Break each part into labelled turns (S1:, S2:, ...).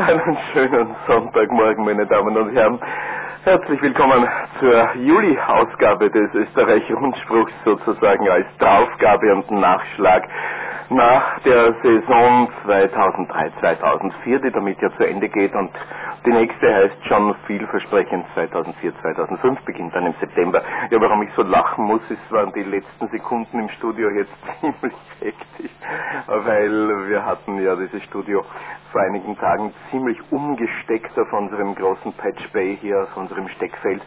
S1: Einen schönen Sonntagmorgen, meine Damen und Herren. Herzlich willkommen zur Juli-Ausgabe des Österreich-Rundspruchs, sozusagen als Draufgabe und Nachschlag nach der Saison 2003-2004, die damit ja zu Ende geht, und die nächste heißt schon vielversprechend 2004-2005, beginnt dann im September. Ja, warum ich so lachen muss, es waren die letzten Sekunden im Studio jetzt ziemlich hektisch, weil wir hatten ja dieses Studio vor einigen Tagen ziemlich umgesteckt auf unserem großen Patch Bay hier, auf unserem Steckfeld,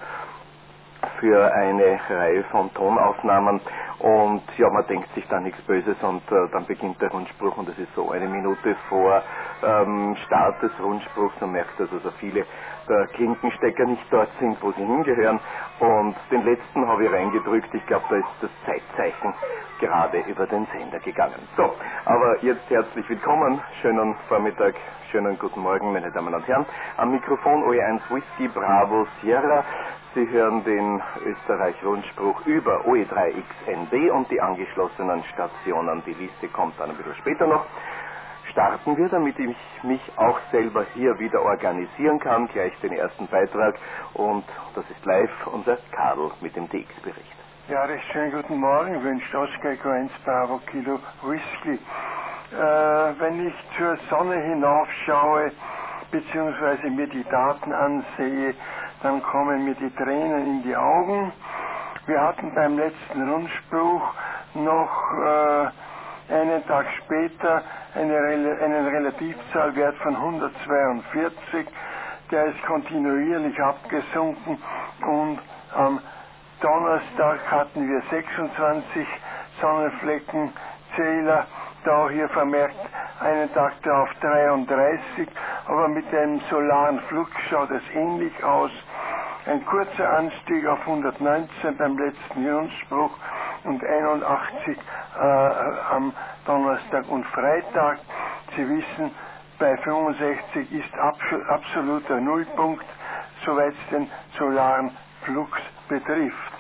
S1: für eine Reihe von Tonaufnahmen, und ja, man denkt sich da nichts Böses, und dann beginnt der Rundspruch, und es ist so eine Minute vor Start des Rundspruchs. Man merkt, dass also viele der Klinkenstecker nicht dort sind, wo sie hingehören, und den letzten habe ich reingedrückt. Ich glaube, da ist das Zeitzeichen gerade über den Sender gegangen. So, aber jetzt herzlich willkommen, schönen Vormittag, schönen guten Morgen, meine Damen und Herren. Am Mikrofon OE1 Whisky Bravo Sierra. Sie hören den Österreich-Rundspruch über OE3XND und die angeschlossenen Stationen. Die Liste kommt dann ein bisschen später noch. Starten wir, damit ich mich auch selber hier wieder organisieren kann, gleich den ersten Beitrag, und das ist live unser Karl mit dem DX-Bericht.
S2: Ja, recht schönen guten Morgen, wünscht Oscar Echo 1 Bravo Kilo Whisky. Wenn ich zur Sonne hinaufschaue, beziehungsweise mir die Daten ansehe, dann kommen mir die Tränen in die Augen. Wir hatten beim letzten Rundspruch noch einen Tag später einen Relativzahlwert von 142, der ist kontinuierlich abgesunken, und am Donnerstag hatten wir 26 Sonnenfleckenzähler, da hier vermerkt einen Tag darauf 33, aber mit einem solaren Flux schaut es ähnlich aus. Ein kurzer Anstieg auf 119 beim letzten Rundspruch und 81 am Donnerstag und Freitag. Sie wissen, bei 65 ist absoluter Nullpunkt, soweit es den solaren Flux betrifft.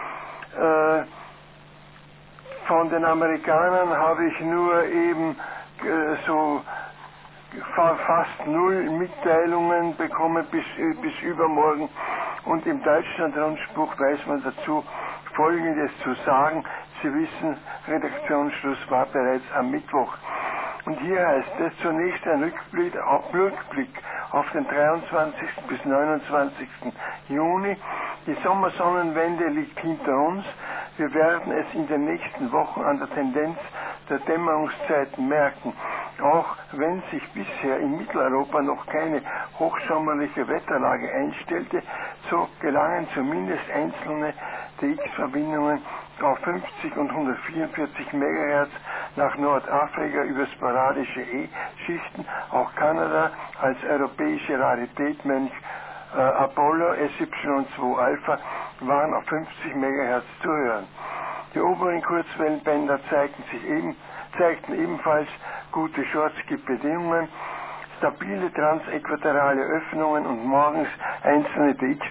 S2: Von den Amerikanern habe ich nur eben so fast null Mitteilungen bekommen bis übermorgen, und im Deutschland-Rundspruch weiß man dazu Folgendes zu sagen. Sie wissen, Redaktionsschluss war bereits am Mittwoch. Und hier heißt es zunächst ein Rückblick auf den 23. bis 29. Juni. Die Sommersonnenwende liegt hinter uns. Wir werden es in den nächsten Wochen an der Tendenz der Dämmerungszeiten merken. Auch wenn sich bisher in Mitteleuropa noch keine hochsommerliche Wetterlage einstellte, so gelangen zumindest einzelne DX-Verbindungen auf 50 und 144 MHz nach Nordafrika über sporadische E-Schichten. Auch Kanada als europäische Rarität, Mönch Apollo SY2 Alpha, waren auf 50 MHz zu hören. Die oberen Kurzwellenbänder zeigten ebenfalls gute Shortskip-Bedingungen, stabile transäquatoriale Öffnungen und morgens einzelne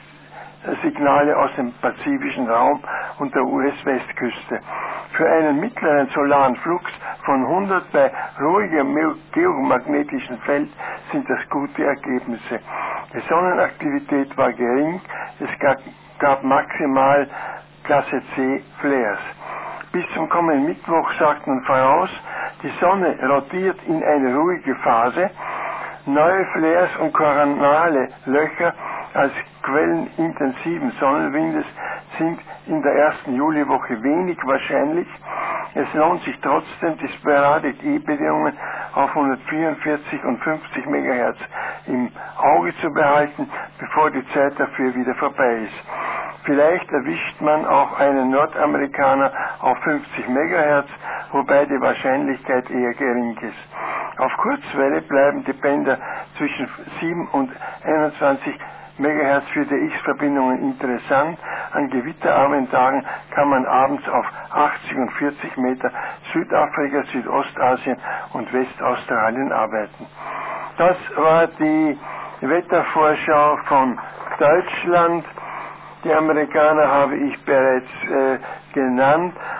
S2: DX-Signale aus dem pazifischen Raum und der US-Westküste. Für einen mittleren solaren Flux von 100 bei ruhigem geomagnetischen Feld sind das gute Ergebnisse. Die Sonnenaktivität war gering, es gab maximal Klasse C Flares. Bis zum kommenden Mittwoch sagt man voraus, die Sonne rotiert in eine ruhige Phase. Neue Flares und koronale Löcher als Quellen intensiven Sonnenwindes sind in der ersten Juliwoche wenig wahrscheinlich. Es lohnt sich trotzdem, die Sporadic E-Bedingungen auf 144 und 50 MHz im Auge zu behalten, bevor die Zeit dafür wieder vorbei ist. Vielleicht erwischt man auch einen Nordamerikaner auf 50 MHz, wobei die Wahrscheinlichkeit eher gering ist. Auf Kurzwelle bleiben die Bänder zwischen 7 und 21 MHz für DX-Verbindungen interessant. An gewitterarmen Tagen kann man abends auf 80 und 40 Meter Südafrika, Südostasien und Westaustralien arbeiten. Das war die Wettervorschau von Deutschland. Die Amerikaner habe ich bereits genannt,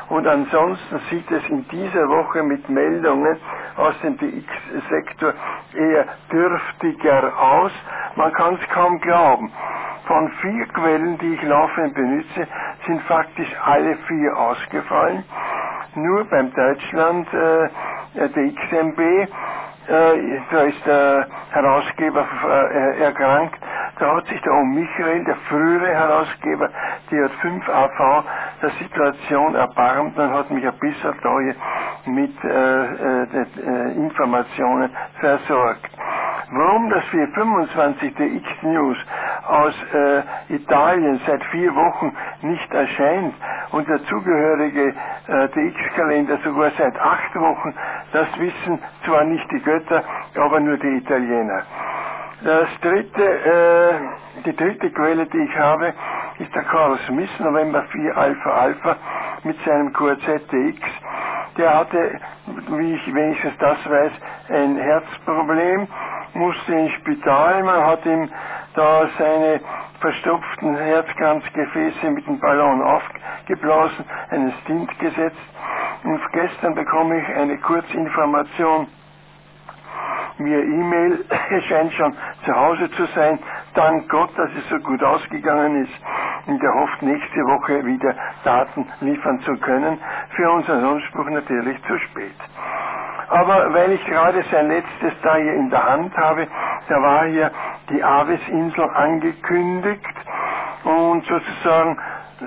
S2: Und ansonsten sieht es in dieser Woche mit Meldungen aus dem DX-Sektor eher dürftiger aus. Man kann es kaum glauben. Von 4 Quellen, die ich laufend benutze, sind faktisch alle 4 ausgefallen. Nur beim Deutschland DXMB, da ist der Herausgeber erkrankt. Da hat sich der Michael, der frühere Herausgeber, die 5 AV, der Situation erbarmt und hat mich ein bisschen da hier mit Informationen versorgt. Warum das 425 DX News aus Italien seit 4 Wochen nicht erscheint und der zugehörige DX-Kalender sogar seit 8 Wochen, das wissen zwar nicht die Götter, aber nur die Italiener. Die dritte Quelle, die ich habe, ist der Carl Smith, November 4 Alpha Alpha, mit seinem QRZ-DX. Der hatte, wie ich wenigstens das weiß, ein Herzproblem, musste ins Spital, man hat ihm da seine verstopften Herzkranzgefäße mit dem Ballon aufgeblasen, einen Stint gesetzt, und gestern bekomme ich eine Kurzinformation via E-Mail, er scheint schon zu Hause zu sein. Dank Gott, dass es so gut ausgegangen ist. Und er hofft, nächste Woche wieder Daten liefern zu können. Für unseren Anspruch natürlich zu spät. Aber weil ich gerade sein letztes da hier in der Hand habe, da war hier die Aves-Insel angekündigt und sozusagen,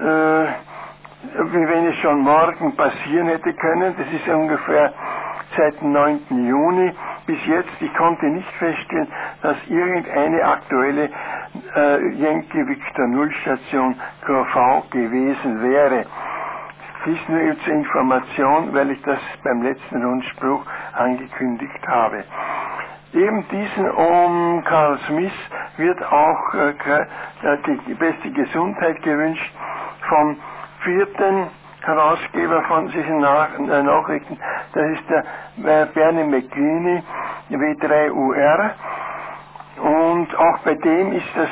S2: wie wenn es schon morgen passieren hätte können, das ist ungefähr seit dem 9. Juni bis jetzt, ich konnte nicht feststellen, dass irgendeine aktuelle Yankee Victor Null Station QV gewesen wäre. Dies nur zur Information, weil ich das beim letzten Rundspruch angekündigt habe. Eben diesen Carl Smith wird auch die beste Gesundheit gewünscht vom 4. Herausgeber von diesen Nachrichten, das ist der Bernie McGinney, W3UR, und auch bei dem ist das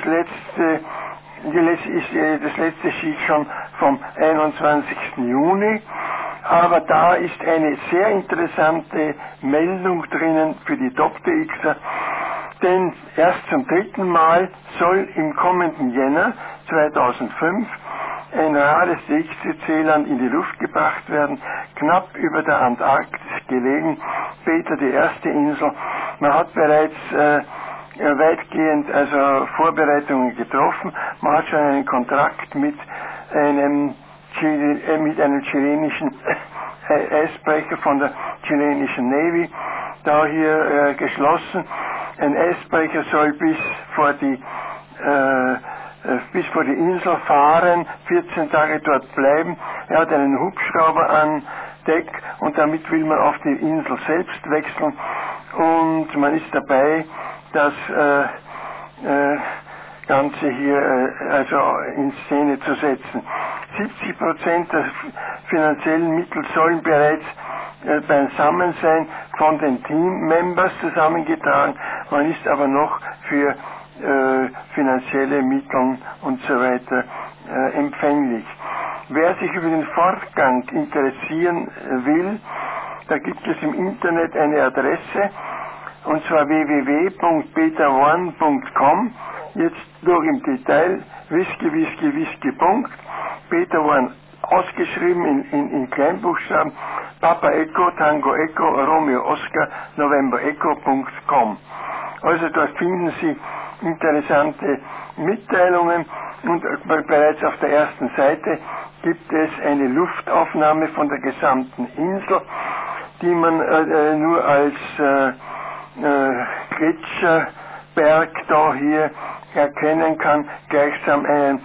S2: letzte Sheet schon vom 21. Juni, aber da ist eine sehr interessante Meldung drinnen für die Top-DXer, denn erst zum 3. Mal soll im kommenden Jänner 2005 ein rares DXC-Land in die Luft gebracht werden, knapp über der Antarktis gelegen, Beta die erste Insel. Man hat bereits weitgehend Vorbereitungen getroffen. Man hat schon einen Kontrakt mit einem chilenischen Eisbrecher von der chilenischen Navy da hier geschlossen. Ein Eisbrecher soll bis vor die Insel fahren, 14 Tage dort bleiben. Er hat einen Hubschrauber an Deck und damit will man auf die Insel selbst wechseln und man ist dabei, das Ganze hier in Szene zu setzen. 70% der finanziellen Mittel sollen bereits beisammen sein, von den Team-Members zusammengetragen. Man ist aber noch für finanzielle Mittel und so weiter empfänglich. Wer sich über den Fortgang interessieren will, da gibt es im Internet eine Adresse, und zwar www.betaone.com, jetzt durch im Detail whisky. Beta One ausgeschrieben in Kleinbuchstaben, Papa Echo, Tango Echo, Romeo Oscar, November Echo.com. Also dort finden Sie interessante Mitteilungen und bereits auf der ersten Seite gibt es eine Luftaufnahme von der gesamten Insel, die man nur als Gletscherberg da hier erkennen kann, gleichsam einen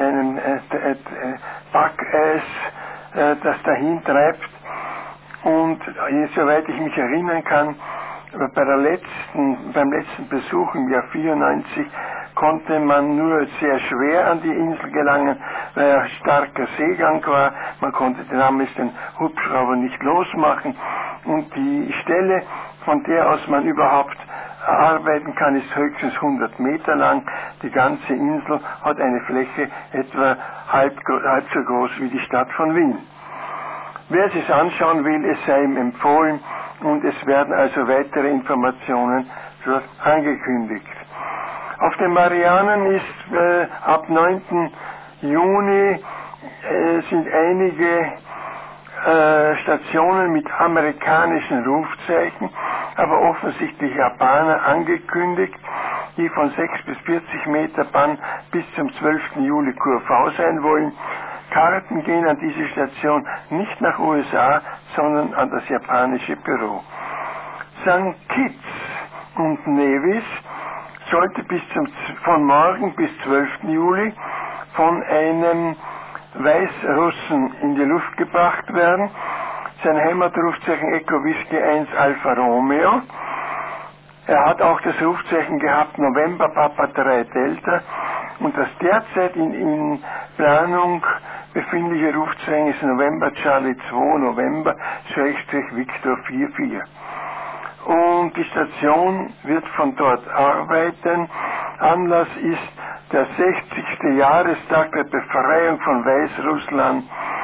S2: Packeis, das dahin treibt. Und soweit ich mich erinnern kann, beim letzten Besuch im Jahr 94 konnte man nur sehr schwer an die Insel gelangen, weil ein starker Seegang war. Man konnte damals den Hubschrauber nicht losmachen und die Stelle, von der aus man überhaupt arbeiten kann, ist höchstens 100 Meter lang. Die ganze Insel hat eine Fläche etwa halb so groß wie die Stadt von Wien. Wer sich anschauen will, es sei ihm empfohlen und es werden also weitere Informationen dort angekündigt. Auf den Marianern ist ab 9. Juni sind einige Stationen mit amerikanischen Rufzeichen, aber offensichtlich Japaner angekündigt, die von 6 bis 40 Meter Bahn bis zum 12. Juli QV sein wollen. Karten gehen an diese Station nicht nach USA, sondern an das japanische Büro. St. Kitts und Nevis sollte von morgen bis 12. Juli von einem Weißrussen in die Luft gebracht werden. Sein Heimatrufzeichen Echo Whisky 1 Alfa Romeo. Er hat auch das Rufzeichen gehabt November Papa 3 Delta und das derzeit in Planung befindliche Rufzeichen ist November Charlie 2 November Victor 44. Und die Station wird von dort arbeiten. Anlass ist der 60. Jahrestag der Befreiung von Weißrussland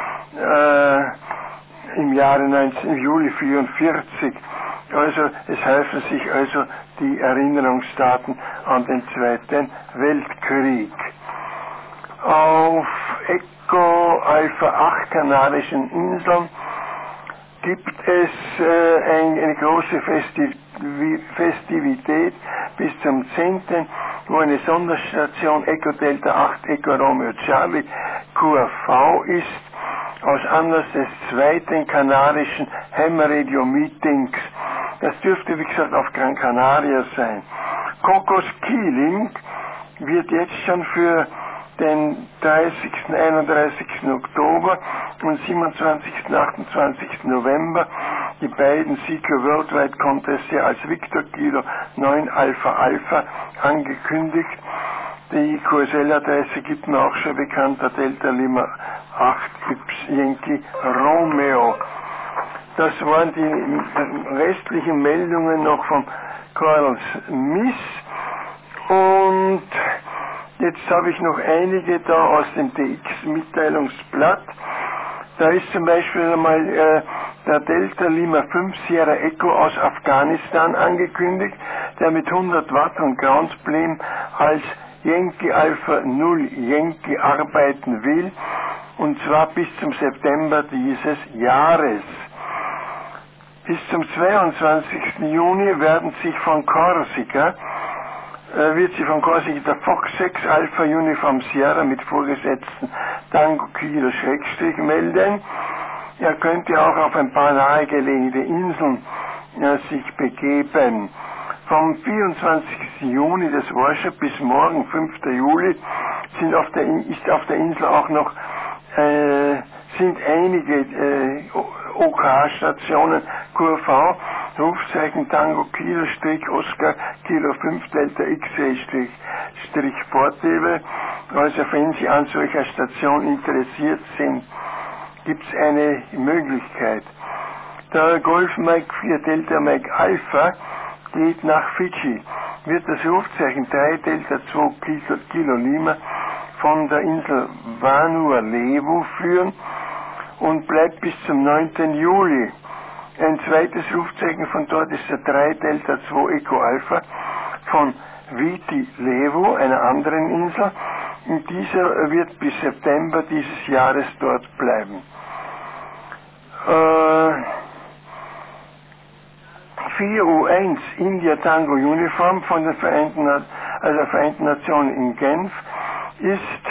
S2: im Jahre Juli 44. Also es helfen sich also die Erinnerungsdaten an den Zweiten Weltkrieg. Auf Echo Alpha 8 Kanarischen Inseln gibt es eine große Festivität bis zum 10., wo eine Sonderstation Echo Delta 8 Echo Romeo Charlie QRV ist, aus Anlass des zweiten kanarischen Ham Radio Meetings. Das dürfte, wie gesagt, auf Gran Canaria sein. Cocos Keeling wird jetzt schon für den 30., 31. Oktober und 27., 28. November die beiden Seeker Worldwide Contests als Victor Kilo 9 Alpha Alpha angekündigt. Die QSL-Adresse gibt mir auch schon bekannt, der Delta Lima 8 Yankee Romeo. Das waren die restlichen Meldungen noch von Coral Smith. Und jetzt habe ich noch einige da aus dem DX-Mitteilungsblatt. Da ist zum Beispiel einmal der Delta Lima 5 Sierra Echo aus Afghanistan angekündigt, der mit 100 Watt und Groundplane als Yankee Alpha 0 Yankee arbeiten will, und zwar bis zum September dieses Jahres. Bis zum 22. Juni wird sich von Korsika der Fox 6 Alpha Uniform Sierra mit vorgesetzten Tango Kilo Schrägstrich melden. Er könnte auch auf ein paar nahegelegene Inseln sich begeben. Vom 24. Juni, das war schon, bis morgen, 5. Juli, ist auf der Insel auch noch sind einige OK-Stationen QV, Rufzeichen Tango Kilo Oscar Kilo 5 Delta X-Ray Portable. Also wenn Sie an solcher Station interessiert sind, gibt es eine Möglichkeit. Der Golf Mike 4 Delta Mike Alpha geht nach Fidschi, wird das Rufzeichen 3 Delta 2 Kilo Lima von der Insel Vanuatu führen und bleibt bis zum 9. Juli. Ein zweites Rufzeichen von dort ist der 3 Delta 2 Echo Alpha von Viti Levu, einer anderen Insel, und dieser wird bis September dieses Jahres dort bleiben. 4U1 India Tango Uniform von der Vereinten Nationen in Genf ist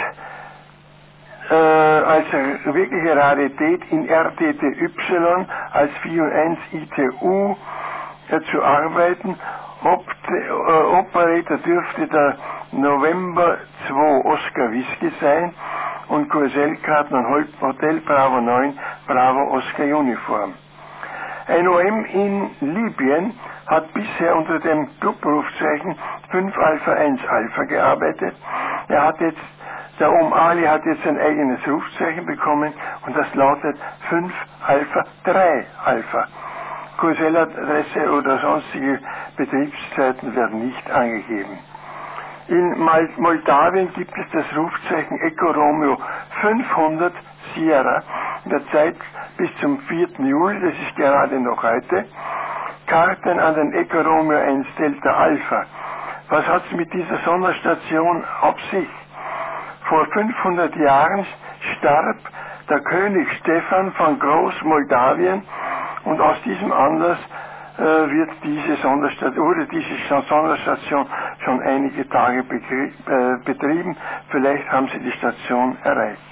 S2: als wirkliche Rarität in RTTY als 4U1 ITU zu arbeiten. Operator dürfte der November 2 Oscar Whisky sein und QSL-Karten und Hotel Bravo 9 Bravo Oscar Uniform. Ein OM in Libyen hat bisher unter dem Clubrufzeichen 5 Alpha 1 Alpha gearbeitet. Der Ali hat jetzt ein eigenes Rufzeichen bekommen und das lautet 5 Alpha 3 Alpha. QSL-Adresse oder sonstige Betriebszeiten werden nicht angegeben. In Moldawien gibt es das Rufzeichen Echo Romeo 500 Sierra. In der Zeit bis zum 4. Juli, das ist gerade noch heute, Karten an den Echo Romeo 1 Delta Alpha. Was hat es mit dieser Sonderstation auf sich? Vor 500 Jahren starb der König Stephan von Großmoldawien und aus diesem Anlass wurde diese Sonderstation schon einige Tage betrieben. Vielleicht haben Sie die Station erreicht.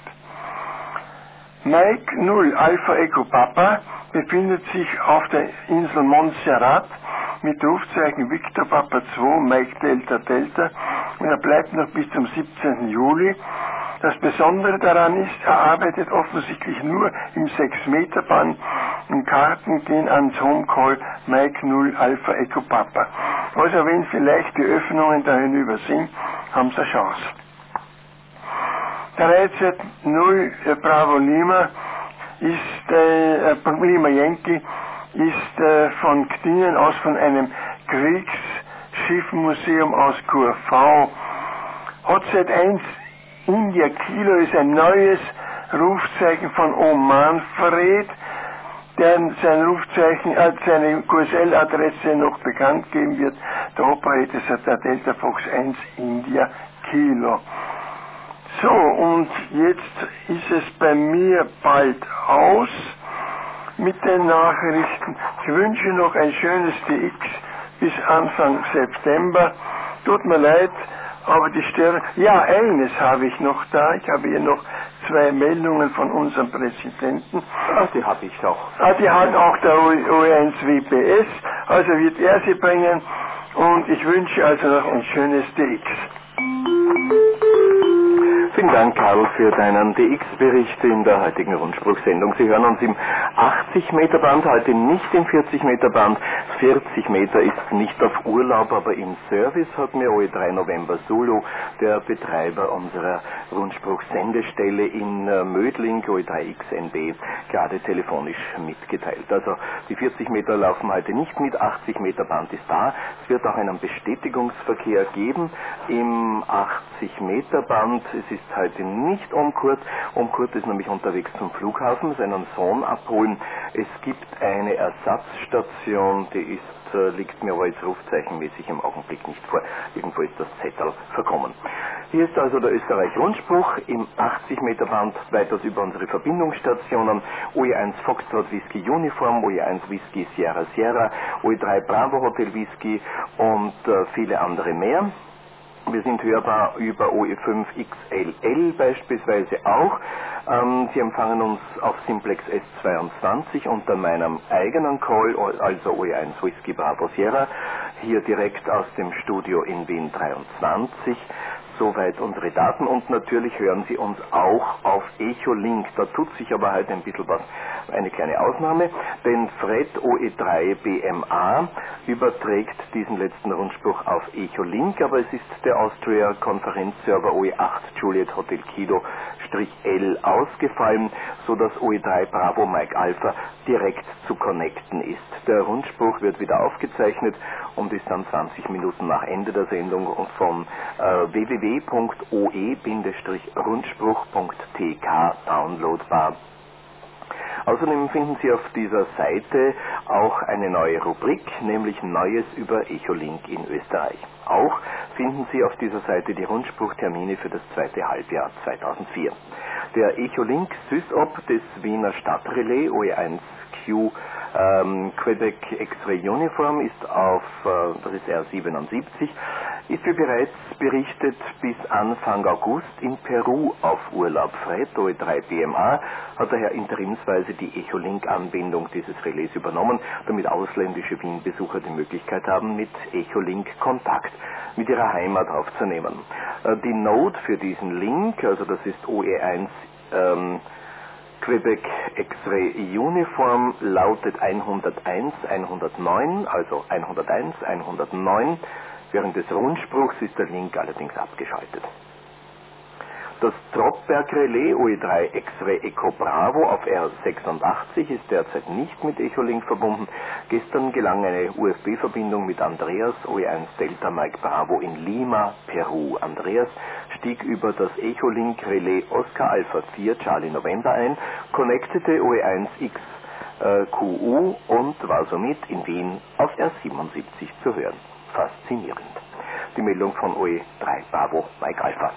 S2: Mike 0 Alpha Echo Papa befindet sich auf der Insel Montserrat mit Rufzeichen Victor Papa 2 Mike Delta Delta und er bleibt noch bis zum 17. Juli. Das Besondere daran ist, er arbeitet offensichtlich nur im 6-Meter-Band und Karten gehen ans Homecall Mike 0 Alpha Echo Papa. Also wenn vielleicht die Öffnungen da hinüber sind, haben Sie eine Chance. Der Reizet 0 Bravo Lima ist, Lima Yankee ist von Gdynia aus von einem Kriegsschiffmuseum aus QV. HZ1 India Kilo ist ein neues Rufzeichen von Oman verrät, der sein Rufzeichen, seine QSL-Adresse noch bekannt geben wird. Der Operator ist der Delta Fox 1 India Kilo. So, und jetzt ist es bei mir bald aus mit den Nachrichten. Ich wünsche noch ein schönes DX bis Anfang September. Tut mir leid, aber die Sterne... Ja, eines habe ich noch da. Ich habe hier noch 2 Meldungen von unserem Präsidenten.
S1: Die habe ich auch.
S2: Die hat auch der OE1 WPS. Also wird er sie bringen. Und ich wünsche also noch ein schönes DX.
S1: Vielen Dank, Karl, für deinen DX-Bericht in der heutigen Rundspruchsendung. Sie hören uns im 80-Meter-Band, heute nicht im 40-Meter-Band. 40 Meter ist nicht auf Urlaub, aber im Service hat mir OE3 November Zulu, der Betreiber unserer Rundspruchsendestelle in Mödling, OE3XNB, gerade telefonisch mitgeteilt. Also die 40 Meter laufen heute nicht mit, 80 Meter Band ist da. Es wird auch einen Bestätigungsverkehr geben im 80 Meter Band. Es ist heute nicht Omkurt. Omkurt ist nämlich unterwegs zum Flughafen, seinen Sohn abholen. Es gibt eine Ersatzstation, die liegt mir aber jetzt rufzeichenmäßig im Augenblick nicht vor. Irgendwo ist das Zettel verkommen. Hier ist also der Österreich-Rundspruch im 80 Meter Band, weiters über unsere Verbindungsstationen, OE1 Foxtrot Whisky Uniform, OE1 Whisky Sierra Sierra, OE3 Bravo Hotel Whisky und viele andere mehr. Wir sind hörbar über OE5 XLL beispielsweise auch. Sie empfangen uns auf Simplex S22 unter meinem eigenen Call, also OE1 Whisky Bravo Sierra, hier direkt aus dem Studio in Wien 23. Soweit unsere Daten und natürlich hören Sie uns auch auf Echolink. Da tut sich aber halt ein bisschen was, eine kleine Ausnahme, denn Fred OE3 BMA überträgt diesen letzten Rundspruch auf Echolink, aber es ist der Austria Konferenzserver OE8 Juliet Hotel Kilo -L ausgefallen, sodass OE3 Bravo Mike Alpha direkt zu connecten ist. Der Rundspruch wird wieder aufgezeichnet und ist dann 20 Minuten nach Ende der Sendung von www.oe-rundspruch.tk downloadbar. Außerdem finden Sie auf dieser Seite auch eine neue Rubrik, nämlich Neues über Echolink in Österreich. Auch finden Sie auf dieser Seite die Rundspruchtermine für das zweite Halbjahr 2004. Der Echolink SysOp des Wiener Stadtrelais OE1Q Quebec X-Ray Uniform ist auf, das ist R77, ist wie bereits berichtet bis Anfang August in Peru auf Urlaub. Fred OE3 BMA hat daher interimsweise die Echolink-Anbindung dieses Relais übernommen, damit ausländische Wien-Besucher die Möglichkeit haben, mit Echolink Kontakt mit ihrer Heimat aufzunehmen. Die Node für diesen Link, also das ist OE1 Quebec X-Ray Uniform, lautet 101 109, also 101 109. Während des Rundspruchs ist der Link allerdings abgeschaltet. Das Trottberg-Relais OE3 X-Ray Echo Bravo auf R86 ist derzeit nicht mit Echolink verbunden. Gestern gelang eine USB-Verbindung mit Andreas OE1 Delta Mike Bravo in Lima, Peru. Andreas stieg über das Echolink Relais Oscar Alpha 4 Charlie November ein, connectete OE1X QU und war somit in Wien auf R77 zu hören. Faszinierend. Die Meldung von OE3 Bravo Mike Alpha.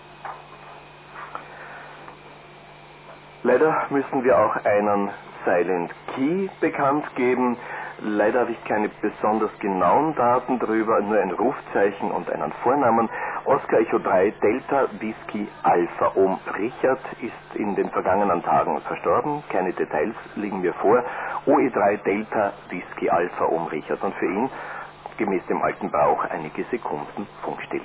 S1: Leider müssen wir auch einen Silent Key bekannt geben. Leider habe ich keine besonders genauen Daten darüber, nur ein Rufzeichen und einen Vornamen. Oscar Echo 3 Delta Whisky Alpha Ohm Richard ist in den vergangenen Tagen verstorben. Keine Details liegen mir vor. OE3 Delta Whisky Alpha Ohm Richard und für ihn, gemäß dem alten Brauch, einige Sekunden Funkstille.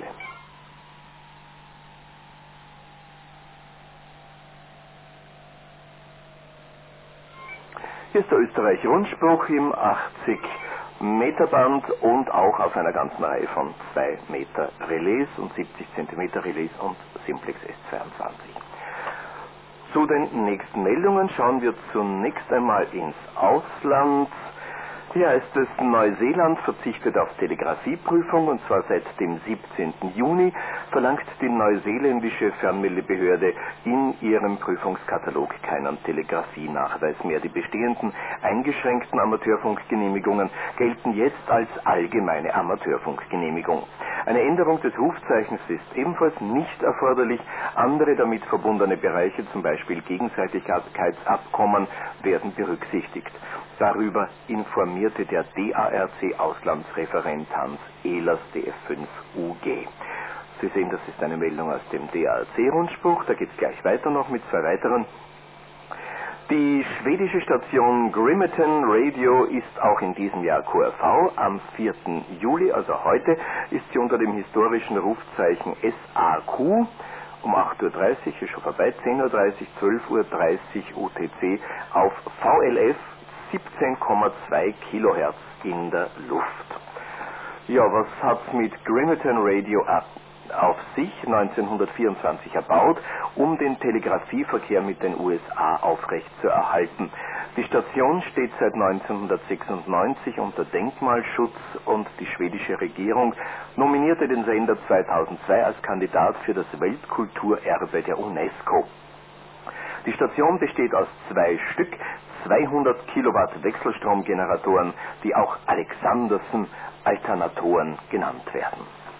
S1: Hier ist der Österreich-Rundspruch im 80-Meter-Band und auch auf einer ganzen Reihe von 2 Meter Relais und 70 Zentimeter Relais und Simplex S22. Zu den nächsten Meldungen schauen wir zunächst einmal ins Ausland. Hier heißt es, Neuseeland verzichtet auf Telegrafieprüfung und zwar seit dem 17. Juni verlangt die neuseeländische Fernmeldebehörde in ihrem Prüfungskatalog keinen Telegrafienachweis mehr. Die bestehenden eingeschränkten Amateurfunkgenehmigungen gelten jetzt als allgemeine Amateurfunkgenehmigung. Eine Änderung des Rufzeichens ist ebenfalls nicht erforderlich. Andere damit verbundene Bereiche, zum Beispiel Gegenseitigkeitsabkommen, werden berücksichtigt. Darüber informierte der DARC-Auslandsreferent Hans Ehlers, DF5UG. Sie sehen, das ist eine Meldung aus dem DARC-Rundspruch. Da geht es gleich weiter noch mit 2 weiteren. Die schwedische Station Grimeton Radio ist auch in diesem Jahr QRV. Am 4. Juli, also heute, ist sie unter dem historischen Rufzeichen SAQ um 8.30 Uhr, ist schon vorbei, 10.30 Uhr, 12.30 Uhr UTC auf VLF 17,2 Kilohertz in der Luft. Ja, was hat's mit Grimeton Radio auf sich? 1924 erbaut, um den Telegrafieverkehr mit den USA aufrechtzuerhalten. Die Station steht seit 1996 unter Denkmalschutz und die schwedische Regierung nominierte den Sender 2002 als Kandidat für das Weltkulturerbe der UNESCO. Die Station besteht aus 2 Stück, 200 Kilowatt Wechselstromgeneratoren, die auch Alexanderson-Alternatoren genannt werden.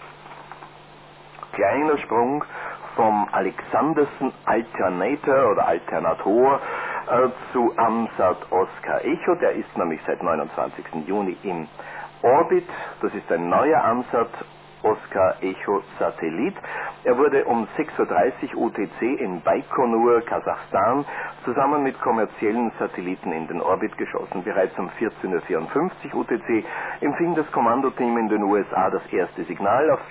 S1: Kleiner Sprung vom Alexanderson Alternator oder Alternator zu Amsat Oscar Echo. Der ist nämlich seit 29. Juni im Orbit. Das ist ein neuer Amsat Oscar Echo Satellit. Er wurde um 6.30 Uhr UTC in Baikonur, Kasachstan, zusammen mit kommerziellen Satelliten in den Orbit geschossen. Bereits um 14.54 Uhr UTC empfing das Kommandoteam in den USA das erste Signal auf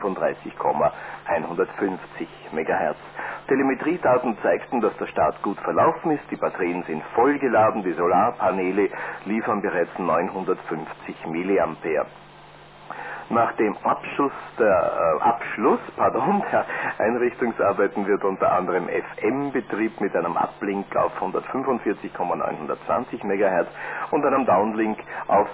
S1: 435,150 MHz. Telemetriedaten zeigten, dass der Start gut verlaufen ist, die Batterien sind vollgeladen, die Solarpaneele liefern bereits 950 mA. Nach dem Abschluss der Einrichtungsarbeiten wird unter anderem FM-Betrieb mit einem Uplink auf 145,920 MHz und einem Downlink auf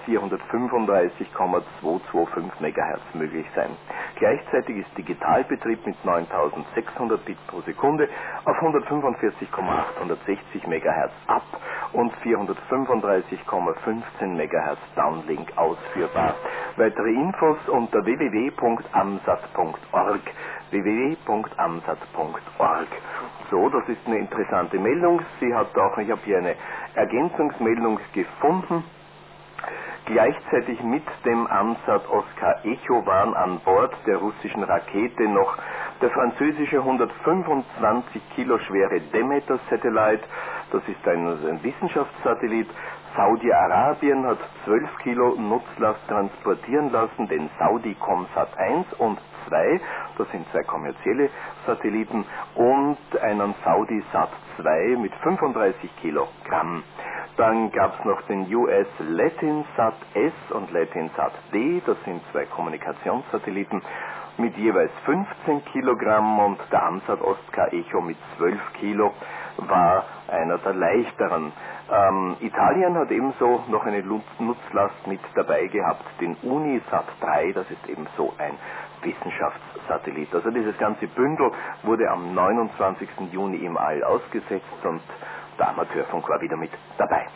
S1: 435,225 MHz möglich sein. Gleichzeitig ist Digitalbetrieb mit 9600 Bit pro Sekunde auf 145,860 MHz Up und 435,15 MHz Downlink ausführbar. Weitere Infos unter www.amsat.org. www.amsat.org. So, das ist eine interessante Meldung. Ich habe hier eine Ergänzungsmeldung gefunden. Gleichzeitig mit dem Amsat Oscar Echo waren an Bord der russischen Rakete noch der französische 125 Kilo schwere Demeter-Satellite. Das ist ein Wissenschaftssatellit. Saudi-Arabien hat 12 Kilo Nutzlast transportieren lassen, den Saudi Comsat 1 und 2, das sind 2 kommerzielle Satelliten, und einen Saudi Sat 2 mit 35 Kilogramm. Dann gab es noch den US Latinsat S und Latinsat D, das sind 2 Kommunikationssatelliten mit jeweils 15 Kilogramm und der Amsat Oscar Echo mit 12 Kilo war einer der leichteren Italien hat ebenso noch eine Nutzlast mit dabei gehabt, den Unisat 3, das ist ebenso ein Wissenschaftssatellit. Also dieses ganze Bündel wurde am 29. Juni im All ausgesetzt und der Amateurfunk war wieder mit dabei.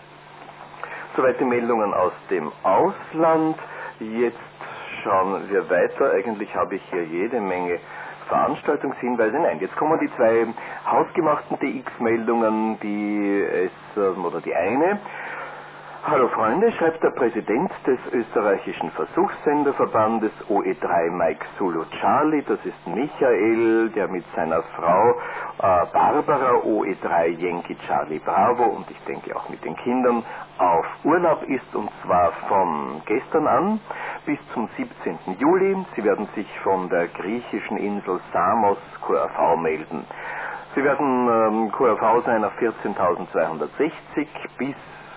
S1: Soweit die Meldungen aus dem Ausland. Jetzt schauen wir weiter. Eigentlich habe ich hier jede Menge Veranstaltungshinweise. Nein, jetzt kommen die zwei hausgemachten DX-Meldungen, die eine. Hallo Freunde, schreibt der Präsident des österreichischen Versuchssenderverbandes OE3 Mike Zulu Charlie, das ist Michael, der mit seiner Frau Barbara OE3 Yankee Charlie Bravo und ich denke auch mit den Kindern auf Urlaub ist, und zwar von gestern an bis zum 17. Juli. Sie werden sich von der griechischen Insel Samos QRV melden. Sie werden QRV sein auf 14.260 bis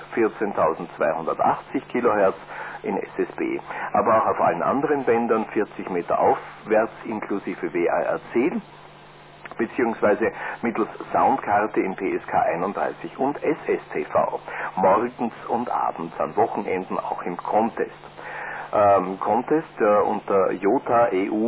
S1: 14.280 Kilohertz in SSB, aber auch auf allen anderen Bändern 40 Meter aufwärts inklusive WARC beziehungsweise mittels Soundkarte in PSK 31 und SSTV, morgens und abends, an Wochenenden auch im Contest. Contest unter Jota EU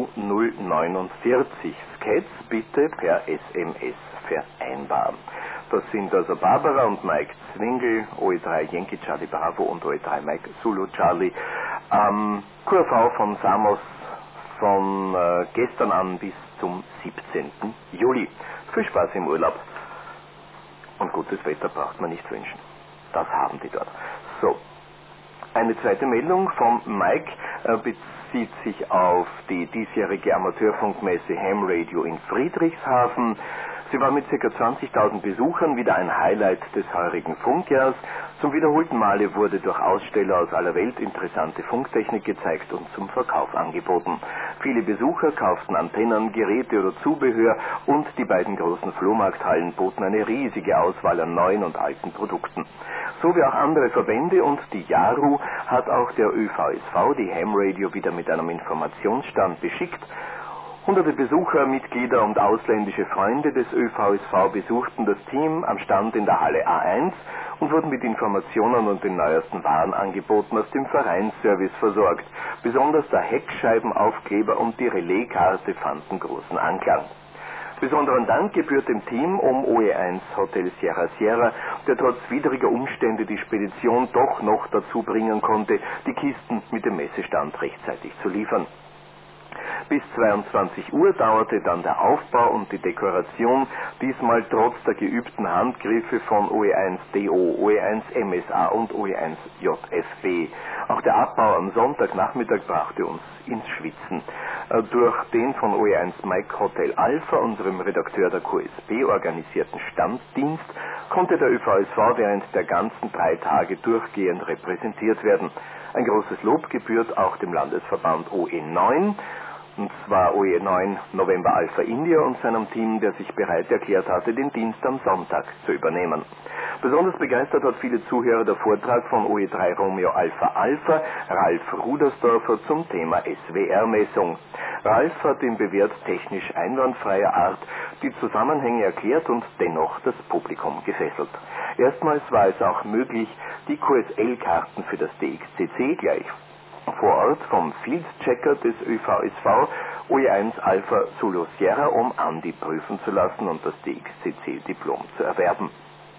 S1: 049. Skets bitte per SMS vereinbaren. Das sind also Barbara und Mike Zwingel, OE3 Yankee Charlie Bravo und OE3 Mike Zulu Charlie. QRV von Samos von gestern an bis zum 17. Juli. Viel Spaß im Urlaub. Und gutes Wetter braucht man nicht wünschen. Das haben die dort. So. Eine zweite Meldung von Mike bezieht sich auf die diesjährige Amateurfunkmesse Ham Radio in Friedrichshafen. Sie war mit ca. 20.000 Besuchern wieder ein Highlight des heurigen Funkjahrs. Zum wiederholten Male wurde durch Aussteller aus aller Welt interessante Funktechnik gezeigt und zum Verkauf angeboten. Viele Besucher kauften Antennen, Geräte oder Zubehör und die beiden großen Flohmarkthallen boten eine riesige Auswahl an neuen und alten Produkten. So wie auch andere Verbände und die JARU hat auch der ÖVSV die Ham Radio wieder mit einem Informationsstand beschickt. Hunderte Besucher, Mitglieder und ausländische Freunde des ÖVSV besuchten das Team am Stand in der Halle A1 und wurden mit Informationen und den neuesten Warenangeboten aus dem Vereinsservice versorgt. Besonders der Heckscheibenaufkleber und die Relaiskarte fanden großen Anklang. Besonderen Dank gebührt dem Team um OE1 Hotel Sierra Sierra, der trotz widriger Umstände die Spedition doch noch dazu bringen konnte, die Kisten mit dem Messestand rechtzeitig zu liefern. Bis 22 Uhr dauerte dann der Aufbau und die Dekoration, diesmal trotz der geübten Handgriffe von OE1DO, OE1MSA und OE1JFB. Auch der Abbau am Sonntagnachmittag brachte uns ins Schwitzen. Durch den von OE1 Mike Hotel Alpha, unserem Redakteur der QSB, organisierten Standdienst, konnte der ÖVSV während der ganzen 3 Tage durchgehend repräsentiert werden. Ein großes Lob gebührt auch dem Landesverband OE9, und zwar OE9 November Alpha India und seinem Team, der sich bereit erklärt hatte, den Dienst am Sonntag zu übernehmen. Besonders begeistert hat viele Zuhörer der Vortrag von OE3 Romeo Alpha Alpha, Ralf Rudersdorfer, zum Thema SWR-Messung. Ralf hat in bewährt technisch einwandfreier Art die Zusammenhänge erklärt und dennoch das Publikum gefesselt. Erstmals war es auch möglich, die QSL-Karten für das DXCC gleich vor Ort vom Field-Checker des ÖVSV OE1 Alpha Zulu Sierra Andi prüfen zu lassen und das DXCC-Diplom zu erwerben.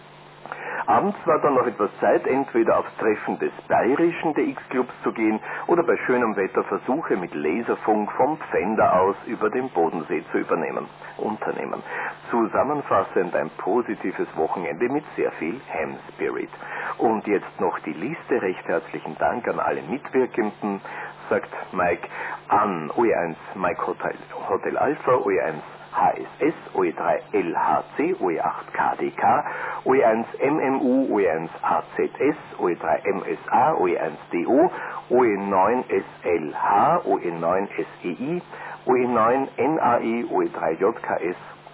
S1: Abends war dann noch etwas Zeit, entweder aufs Treffen des bayerischen DX-Clubs zu gehen oder bei schönem Wetter Versuche mit Laserfunk vom Pfänder aus über den Bodensee zu unternehmen. Zusammenfassend ein positives Wochenende mit sehr viel Ham-Spirit. Und jetzt noch die Liste. Recht herzlichen Dank an alle Mitwirkenden, sagt Mike, an OE1 Mike Hotel Alpha, OE1 HSS, OE3 LHC, OE8 KDK, OE1 MMU, OE1 AZS, OE3 MSA, OE1 DO, OE9 SLH, OE9 SEI, OE9 NAE, OE3 JKS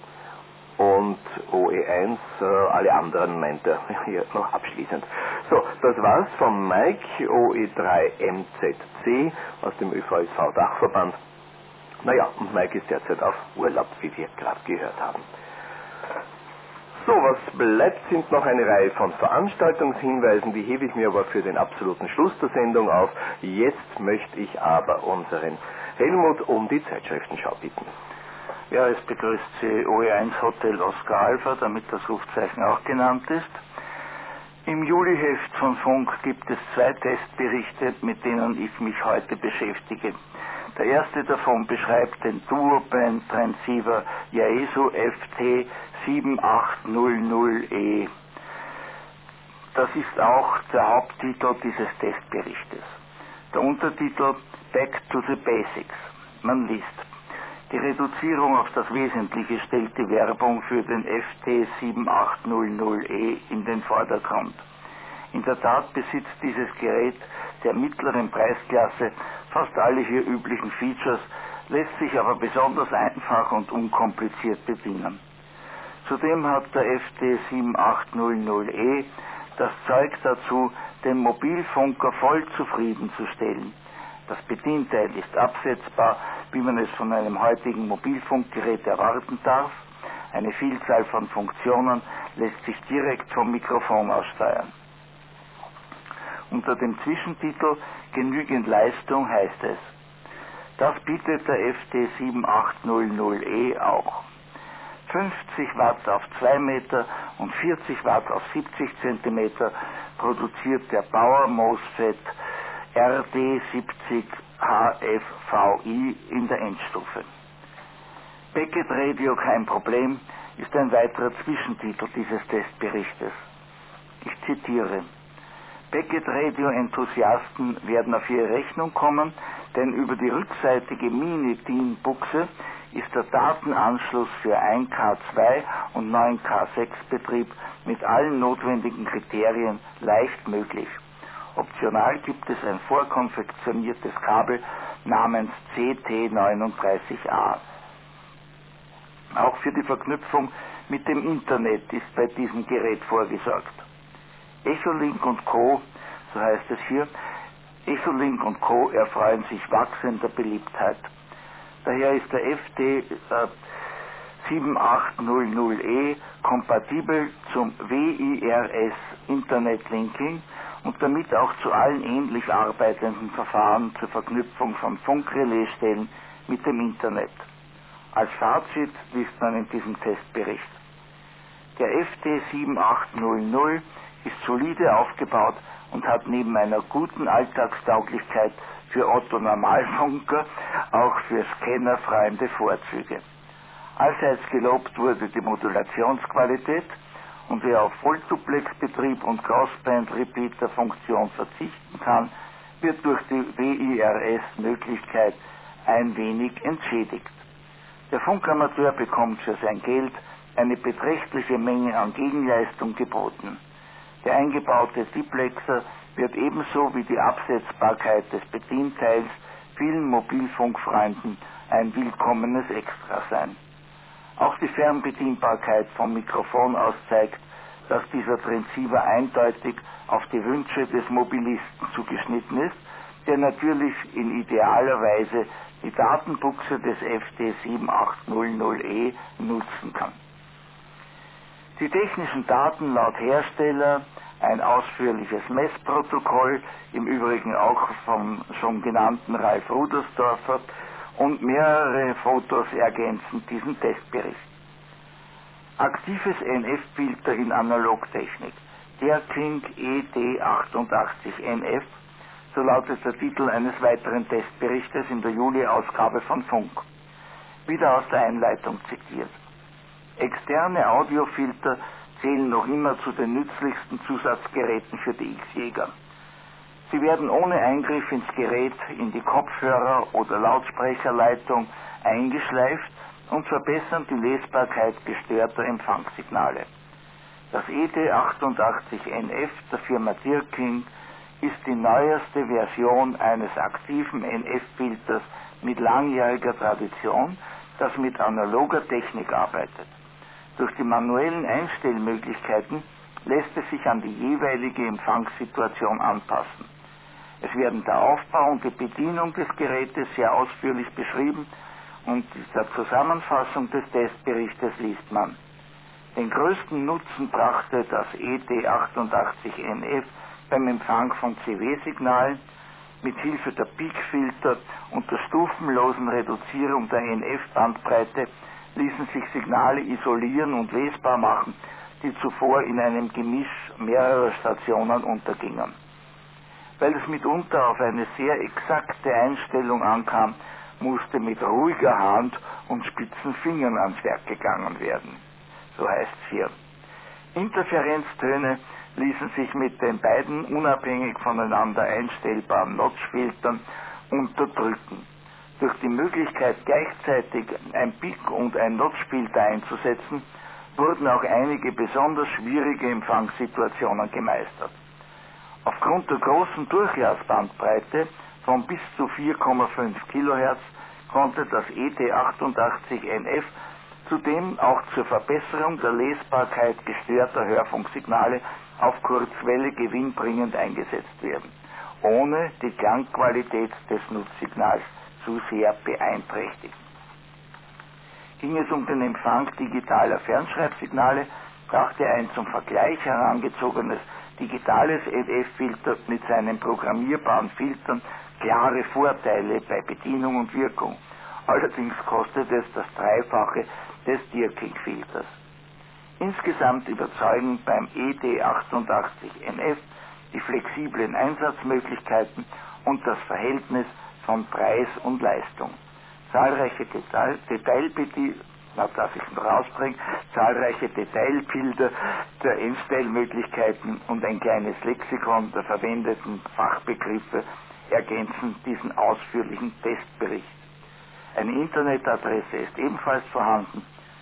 S1: und OE1, alle anderen meint er hier noch abschließend. So, das war's von Mike, OE3 MZC aus dem ÖVSV Dachverband. Naja, und Mike ist derzeit auf Urlaub, wie wir gerade gehört haben. So, was bleibt, sind noch eine Reihe von Veranstaltungshinweisen, die hebe ich mir aber für den absoluten Schluss der Sendung auf. Jetzt möchte ich aber unseren Helmut um die Zeitschriftenschau bitten.
S3: Ja, es begrüßt Sie OE1 Hotel Oscar Alpha, damit das Rufzeichen auch genannt ist. Im Juliheft von Funk gibt es 2 Testberichte, mit denen ich mich heute beschäftige. Der erste davon beschreibt den Duo-Band Transceiver Yaesu FT 7800E. Das ist auch der Haupttitel dieses Testberichtes. Der Untertitel Back to the Basics. Man liest: Die Reduzierung auf das Wesentliche stellt die Werbung für den FT 7800E in den Vordergrund. In der Tat besitzt dieses Gerät der mittleren Preisklasse fast alle hier üblichen Features, lässt sich aber besonders einfach und unkompliziert bedienen. Zudem hat der FT 7800E das Zeug dazu, den Mobilfunker voll zufriedenzustellen. Das Bedienteil ist absetzbar, wie man es von einem heutigen Mobilfunkgerät erwarten darf. Eine Vielzahl von Funktionen lässt sich direkt vom Mikrofon aus steuern. Unter dem Zwischentitel Genügend Leistung heißt es: Das bietet der FT 7800E auch. 50 Watt auf 2 Meter und 40 Watt auf 70 cm produziert der Power MOSFET RD70 HFVI in der Endstufe. Packet Radio kein Problem ist ein weiterer Zwischentitel dieses Testberichtes. Ich zitiere: Packet Radio Enthusiasten werden auf ihre Rechnung kommen, denn über die rückseitige Mini-DIN-Buchse ist der Datenanschluss für 1K2 und 9K6 Betrieb mit allen notwendigen Kriterien leicht möglich. Optional gibt es ein vorkonfektioniertes Kabel namens CT39A. Auch für die Verknüpfung mit dem Internet ist bei diesem Gerät vorgesorgt. Echolink und Co., so heißt es hier, Echolink und Co. erfreuen sich wachsender Beliebtheit. Daher ist der FT 7800E kompatibel zum WIRS Internet Linking und damit auch zu allen ähnlich arbeitenden Verfahren zur Verknüpfung von Funkrelaisstellen mit dem Internet. Als Fazit liest man in diesem Testbericht: Der FT 7800 ist solide aufgebaut und hat neben einer guten Alltagstauglichkeit für Otto-Normalfunker auch für Scanner freunde Vorzüge. Allseits gelobt wurde die Modulationsqualität, und wer auf Vollduplex-Betrieb und Crossband-Repeater-Funktion verzichten kann, wird durch die WIRS-Möglichkeit ein wenig entschädigt. Der Funkamateur bekommt für sein Geld eine beträchtliche Menge an Gegenleistung geboten. Der eingebaute Diplexer wird ebenso wie die Absetzbarkeit des Bedienteils vielen Mobilfunkfreunden ein willkommenes Extra sein. Auch die Fernbedienbarkeit vom Mikrofon aus zeigt, dass dieser Transceiver eindeutig auf die Wünsche des Mobilisten zugeschnitten ist, der natürlich in idealer Weise die Datenbuchse des FT 7800E nutzen kann. Die technischen Daten laut Hersteller, ein ausführliches Messprotokoll, im Übrigen auch vom schon genannten Ralf Rudersdorfer, und mehrere Fotos ergänzen diesen Testbericht. Aktives NF-Filter in Analogtechnik, der Kling ED88NF, so lautet der Titel eines weiteren Testberichtes in der Juli-Ausgabe von Funk. Wieder aus der Einleitung zitiert: Externe Audiofilter zählen noch immer zu den nützlichsten Zusatzgeräten für die X-Jäger. Sie werden ohne Eingriff ins Gerät, in die Kopfhörer oder Lautsprecherleitung eingeschleift und verbessern die Lesbarkeit gestörter Empfangssignale. Das ED88NF der Firma Dirking ist die neueste Version eines aktiven NF-Filters mit langjähriger Tradition, das mit analoger Technik arbeitet. Durch die manuellen Einstellmöglichkeiten lässt es sich an die jeweilige Empfangssituation anpassen. Es werden der Aufbau und die Bedienung des Gerätes sehr ausführlich beschrieben, und in der Zusammenfassung des Testberichtes liest man: Den größten Nutzen brachte das ET88NF beim Empfang von CW-Signalen. Mit Hilfe der Peakfilter und der stufenlosen Reduzierung der NF-Bandbreite ließen sich Signale isolieren und lesbar machen, die zuvor in einem Gemisch mehrerer Stationen untergingen. Weil es mitunter auf eine sehr exakte Einstellung ankam, musste mit ruhiger Hand und spitzen Fingern ans Werk gegangen werden. So heißt es hier. Interferenztöne ließen sich mit den beiden unabhängig voneinander einstellbaren Notchfiltern unterdrücken. Durch die Möglichkeit, gleichzeitig ein Peak- und ein Notchfilter einzusetzen, wurden auch einige besonders schwierige Empfangssituationen gemeistert. Aufgrund der großen Durchlassbandbreite von bis zu 4,5 kHz konnte das ET88NF zudem auch zur Verbesserung der Lesbarkeit gestörter Hörfunksignale auf Kurzwelle gewinnbringend eingesetzt werden, ohne die Klangqualität des Nutzsignals zu sehr beeinträchtigen. Ging es um den Empfang digitaler Fernschreibsignale, brachte ein zum Vergleich herangezogenes digitales NF-Filter mit seinen programmierbaren Filtern klare Vorteile bei Bedienung und Wirkung. Allerdings kostet es das Dreifache des Dirking-Filters. Insgesamt überzeugen beim ET88NF die flexiblen Einsatzmöglichkeiten und das Verhältnis von Preis und Leistung. Zahlreiche Detailbilder der Einstellmöglichkeiten und ein kleines Lexikon der verwendeten Fachbegriffe ergänzen diesen ausführlichen Testbericht. Eine Internetadresse ist ebenfalls vorhanden: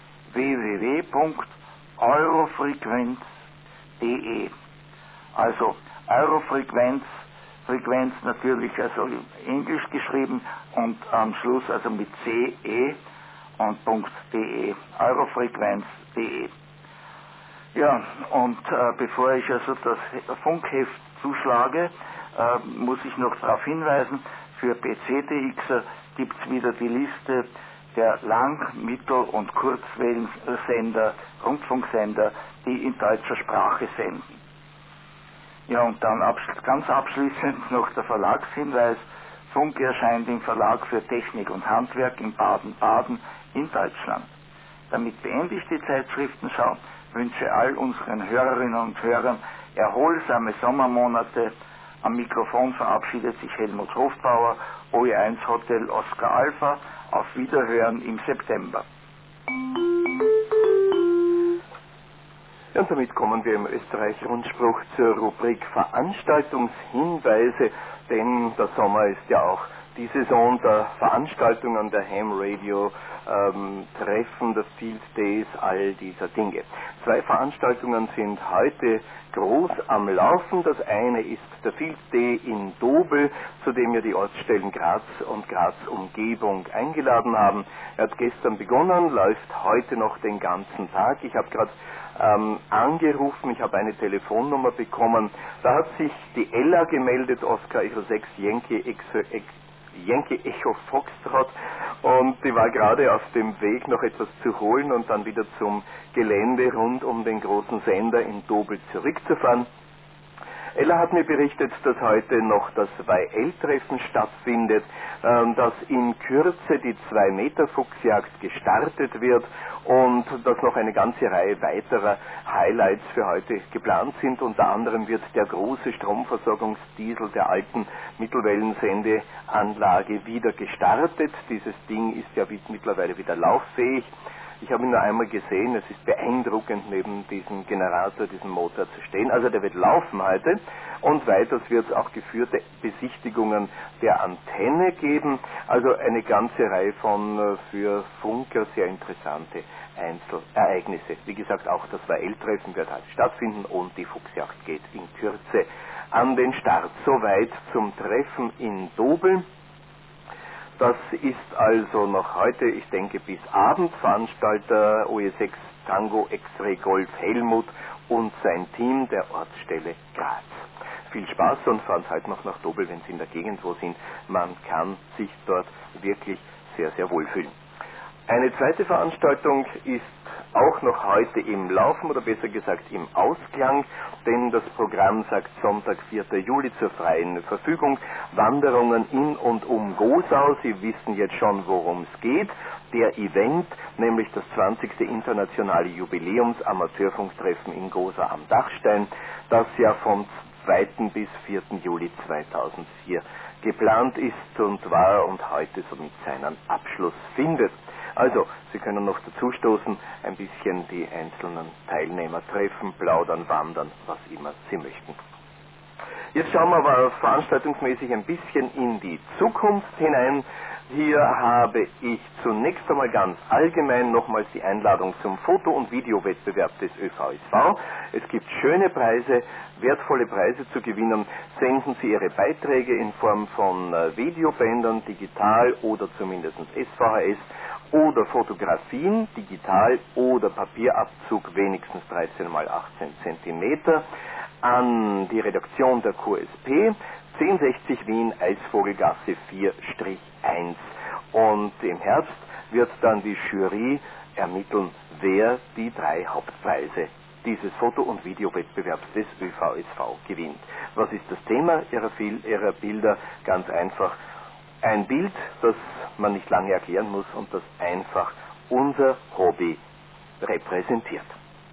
S3: www.eurofrequenz.de. Also Eurofrequenz, Frequenz natürlich also englisch geschrieben und am Schluss also mit CE und .de, eurofrequenz.de. Ja, und bevor ich also das Funkheft zuschlage, muss ich noch darauf hinweisen, für PCTXer gibt es wieder die Liste der Lang-, Mittel- und Kurzwellensender, Rundfunksender, die in deutscher Sprache senden. Ja, und dann ganz abschließend noch der Verlagshinweis. Funk erscheint im Verlag für Technik und Handwerk in Baden-Baden in Deutschland. Damit beende ich die Zeitschriftenschau, wünsche all unseren Hörerinnen und Hörern erholsame Sommermonate. Am Mikrofon verabschiedet sich Helmut Hofbauer, OE1 Hotel Oscar Alpha. Auf Wiederhören im September.
S1: Ja, und damit kommen wir im Österreich-Rundspruch zur Rubrik Veranstaltungshinweise, denn der Sommer ist ja auch die Saison der Veranstaltungen, der Ham Radio, Treffen, der Field Days, all dieser Dinge. 2 Veranstaltungen sind heute groß am Laufen. Das eine ist der Field Day in Dobel, zu dem wir die Ortsstellen Graz und Graz Umgebung eingeladen haben. Er hat gestern begonnen, läuft heute noch den ganzen Tag. Ich habe gerade angerufen, ich habe eine Telefonnummer bekommen. Da hat sich die Ella gemeldet, Oscar Echo 6 Yankee Echo Foxtrot, und die war gerade auf dem Weg, noch etwas zu holen und dann wieder zum Gelände rund um den großen Sender in Dobel zurückzufahren. Ella hat mir berichtet, dass heute noch das YL-Treffen stattfindet, dass in Kürze die 2-Meter-Fuchsjagd gestartet wird und dass noch eine ganze Reihe weiterer Highlights für heute geplant sind. Unter anderem wird der große Stromversorgungsdiesel der alten Mittelwellensendeanlage wieder gestartet. Dieses Ding ist ja mittlerweile wieder lauffähig. Ich habe ihn nur einmal gesehen, es ist beeindruckend, neben diesem Generator, diesem Motor zu stehen. Also der wird laufen heute, und weiters wird es auch geführte Besichtigungen der Antenne geben. Also eine ganze Reihe von für Funker sehr interessante Einzelereignisse. Wie gesagt, auch das YL-Treffen wird heute stattfinden und die Fuchsjagd geht in Kürze an den Start. Soweit zum Treffen in Dobel. Das ist also noch heute, ich denke bis Abend, Veranstalter OE6 Tango X-Ray Golf Helmut und sein Team der Ortsstelle Graz. Viel Spaß und fahren halt noch nach Dobel, wenn Sie in der Gegend wo sind. Man kann sich dort wirklich sehr, sehr wohlfühlen. Eine zweite Veranstaltung ist auch noch heute im Laufen, oder besser gesagt im Ausklang, denn das Programm sagt Sonntag, 4. Juli zur freien Verfügung, Wanderungen in und um Gosau. Sie wissen jetzt schon, worum es geht. Der Event, nämlich das 20. internationale Jubiläums-Amateurfunktreffen in Gosau am Dachstein, das ja vom 2. bis 4. Juli 2004 geplant ist und war und heute somit seinen Abschluss findet. Also, Sie können noch dazustoßen, ein bisschen die einzelnen Teilnehmer treffen, plaudern, wandern, was immer Sie möchten. Jetzt schauen wir aber veranstaltungsmäßig ein bisschen in die Zukunft hinein. Hier habe ich zunächst einmal ganz allgemein nochmals die Einladung zum Foto- und Videowettbewerb des ÖVSV. Es gibt schöne Preise, wertvolle Preise zu gewinnen. Senden Sie Ihre Beiträge in Form von Videobändern, digital oder zumindest SVHS, oder Fotografien, digital oder Papierabzug, wenigstens 13 x 18 cm, an die Redaktion der QSP, 1060 Wien, Eisvogelgasse 4-1. Und im Herbst wird dann die Jury ermitteln, wer die 3 Hauptpreise dieses Foto- und Videowettbewerbs des ÖVSV gewinnt. Was ist das Thema Ihrer Bilder? Ganz einfach. Ein Bild, das man nicht lange erklären muss und das einfach unser Hobby repräsentiert.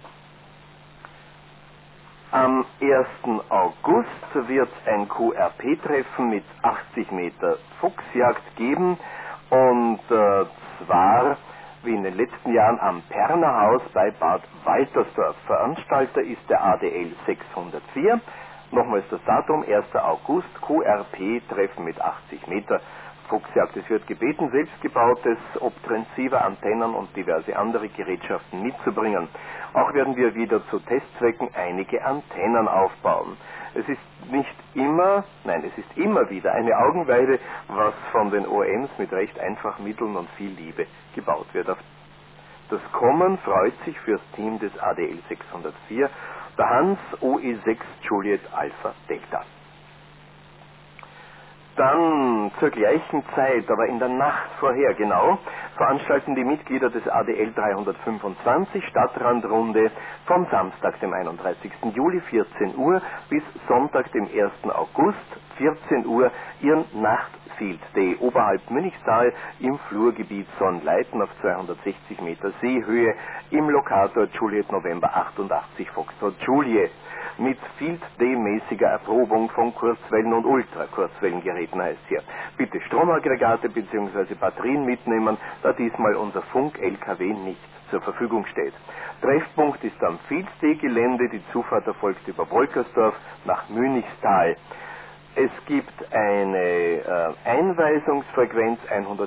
S1: Am 1. August wird ein QRP-Treffen mit 80 Meter Fuchsjagd geben und zwar wie in den letzten Jahren am Pernerhaus bei Bad Waltersdorf. Veranstalter ist der ADL 604. Nochmals das Datum, 1. August, QRP-Treffen mit 80 Meter Fuchsjagd. Es wird gebeten, selbstgebautes, ob Transceiver, Antennen und diverse andere Gerätschaften mitzubringen. Auch werden wir wieder zu Testzwecken einige Antennen aufbauen. Es ist immer wieder eine Augenweide, was von den OMs mit recht einfachen Mitteln und viel Liebe gebaut wird. Auf das Kommen freut sich fürs Team des ADL 604 der Hans OE6 Juliet Alpha Delta. Dann zur gleichen Zeit, aber in der Nacht vorher genau, veranstalten die Mitglieder des ADL 325 Stadtrandrunde vom Samstag, dem 31. Juli, 14 Uhr, bis Sonntag, dem 1. August, 14 Uhr, ihren Nachtfield Day oberhalb Münchstal im Flurgebiet Sonnleiten auf 260 Meter Seehöhe im Lokator Juliet November 88 Foxtrot Juliet. Mit Field Day-mäßiger Erprobung von Kurzwellen- und Ultrakurzwellengeräten heißt hier. Bitte Stromaggregate bzw. Batterien mitnehmen, da diesmal unser Funk-LKW nicht zur Verfügung steht. Treffpunkt ist am Field Day-Gelände, die Zufahrt erfolgt über Wolkersdorf nach Münchstal. Es gibt eine Einweisungsfrequenz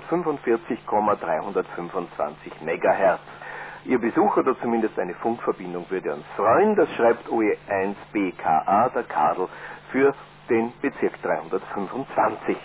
S1: 145,325 MHz. Ihr Besuch oder zumindest eine Funkverbindung würde uns freuen. Das schreibt OE1BKA, der Kadel, für den Bezirk 325.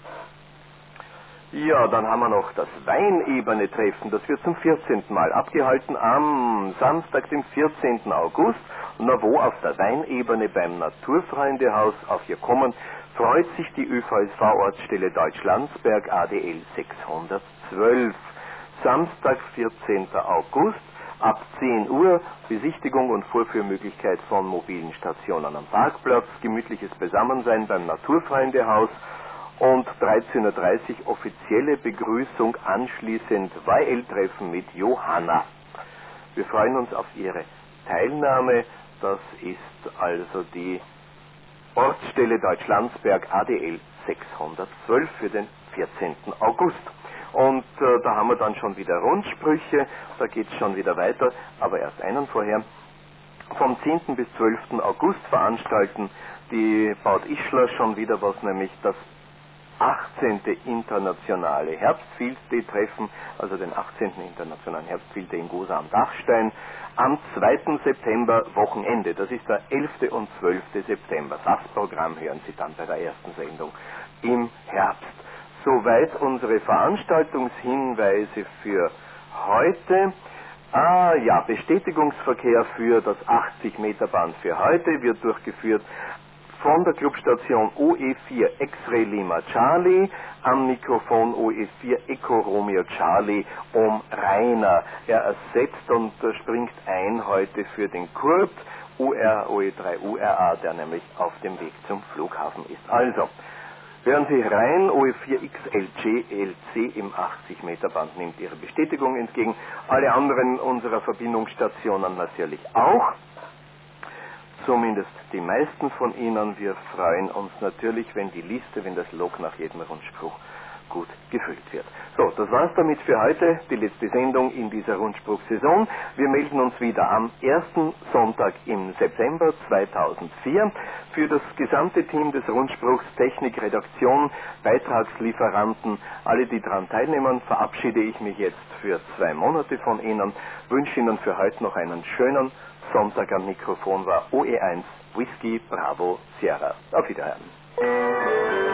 S1: Ja, dann haben wir noch das Weinebene-Treffen. Das wird zum 14. Mal abgehalten am Samstag, dem 14. August. Na, wo auf der Weinebene beim Naturfreundehaus auf ihr Kommen freut sich die ÖVSV-Ortsstelle Deutschlandsberg ADL 612. Samstag, 14. August, ab 10 Uhr, Besichtigung und Vorführmöglichkeit von mobilen Stationen am Parkplatz, gemütliches Beisammensein beim Naturfreundehaus und 13:30 Uhr offizielle Begrüßung, anschließend YL-Treffen mit Johanna. Wir freuen uns auf Ihre Teilnahme. Das ist also die Ortsstelle Deutschlandsberg ADL 612 für den 14. August. Und da haben wir dann schon wieder Rundsprüche, da geht es schon wieder weiter, aber erst einen vorher. Vom 10. bis 12. August veranstalten die Bad Ischler schon wieder was, nämlich das 18. internationale Herbstfield Day Treffen, also den 18. internationalen Herbstfield Day in Gosau am Dachstein, am 2. September Wochenende. Das ist der 11. und 12. September. Das Programm hören Sie dann bei der ersten Sendung im Herbst. Soweit unsere Veranstaltungshinweise für heute. Bestätigungsverkehr für das 80-Meter-Band für heute wird durchgeführt von der Clubstation OE4 X-Ray Lima Charlie, am Mikrofon OE4 Echo Romeo Charlie Rainer. Er ersetzt und springt ein heute für den Kurt OE3 URA, der nämlich auf dem Weg zum Flughafen ist. Also, hören Sie rein, OE4 XLG-LC im 80-Meter-Band nimmt Ihre Bestätigung entgegen. Alle anderen unserer Verbindungsstationen natürlich auch. Zumindest die meisten von Ihnen. Wir freuen uns natürlich, wenn die Liste, wenn das Log nach jedem Rundspruch gut gefüllt wird. So, das war's damit für heute, die letzte Sendung in dieser Rundspruchsaison. Wir melden uns wieder am ersten Sonntag im September 2004. Für das gesamte Team des Rundspruchs, Technik, Redaktion, Beitragslieferanten, alle, die daran teilnehmen, verabschiede ich mich jetzt für 2 Monate von Ihnen, wünsche Ihnen für heute noch einen schönen Sonntag. Am Mikrofon war OE1 Whisky Bravo Sierra. Auf Wiederhören.